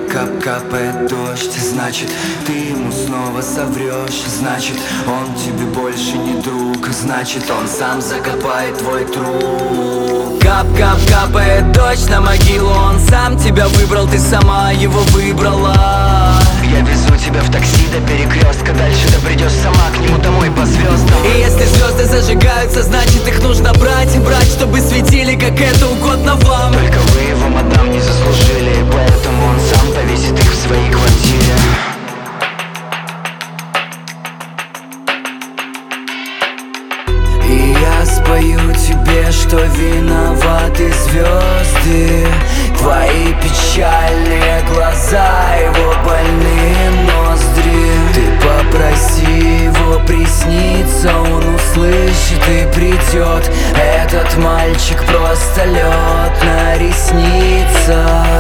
капает дождь. Значит, ты ему снова соврешь. Значит, он тебе больше не друг. Значит, он сам закопает твой труп. Капает дождь на могилу. Он сам тебя выбрал, ты сама его выбрала. Я везу тебя в такси до перекрестка. Дальше ты придешь сама к нему домой по звездам. И если звезды зажигаются, значит их нужно брать, чтобы светили, как это угодно вам. Только вы его, мадам, не заслужили, поэтому он сам повесит их в своей квартире. И я спою тебе, что виноваты звезды, твои печальные глаза, его больные ноздри. Ты попроси его присниться, он услышит и придет. Этот мальчик просто лед на ресницах.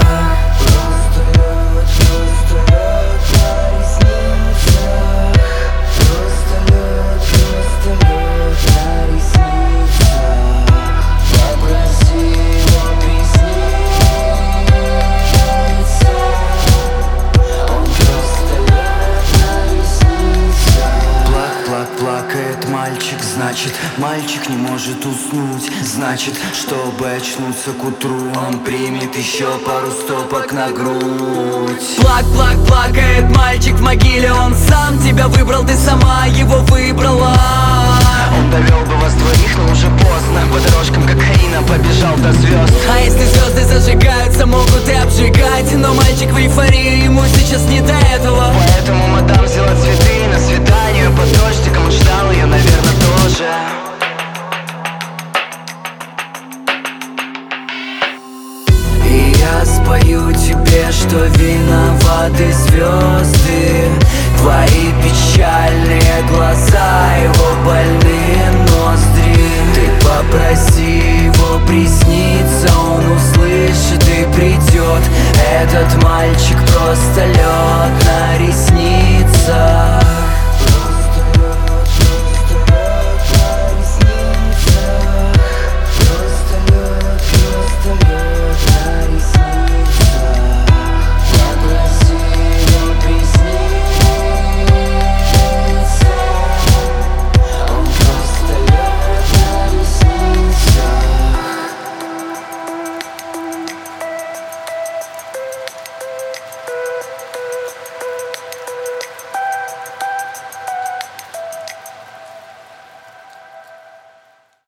Плакает мальчик, значит, мальчик не может уснуть. Значит, чтобы очнуться к утру, он примет еще пару стопок на грудь. Плакает мальчик в могиле. Он сам тебя выбрал, ты сама его выбрала. Он довел бы вас двоих, но уже поздно. По дорожкам кокаина побежал до звезд. А если звезды зажигаются, могут и обжигать. Но мальчик в эйфории, ему сейчас не до этого. Поэтому мадам взяла цветы на свидание под дождиком. Он ждал ее, наверное, тоже. И я спою тебе, что виноваты звезды, твои печальные глаза, его больные ноздри. Ты попроси его присниться, он услышит и придет. Этот мальчик просто лед на ресницах.